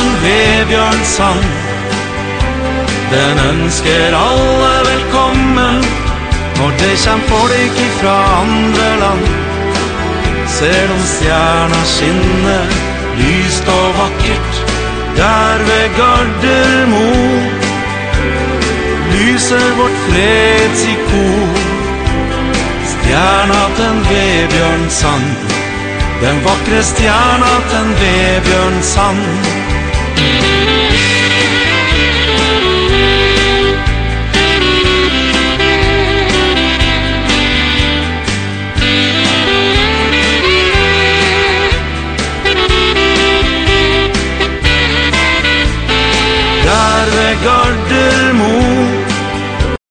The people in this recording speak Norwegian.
en Vebjørnsand. Den ønsker alle velkommen når det kommer folk ifra andre land. Ser de stjerna skinne, lyst og vakkert, der ved Gardermoen. Lyser vårt fredsikon, stjerna til Vebjørnsand, den vakre stjerna til Vebjørnsand.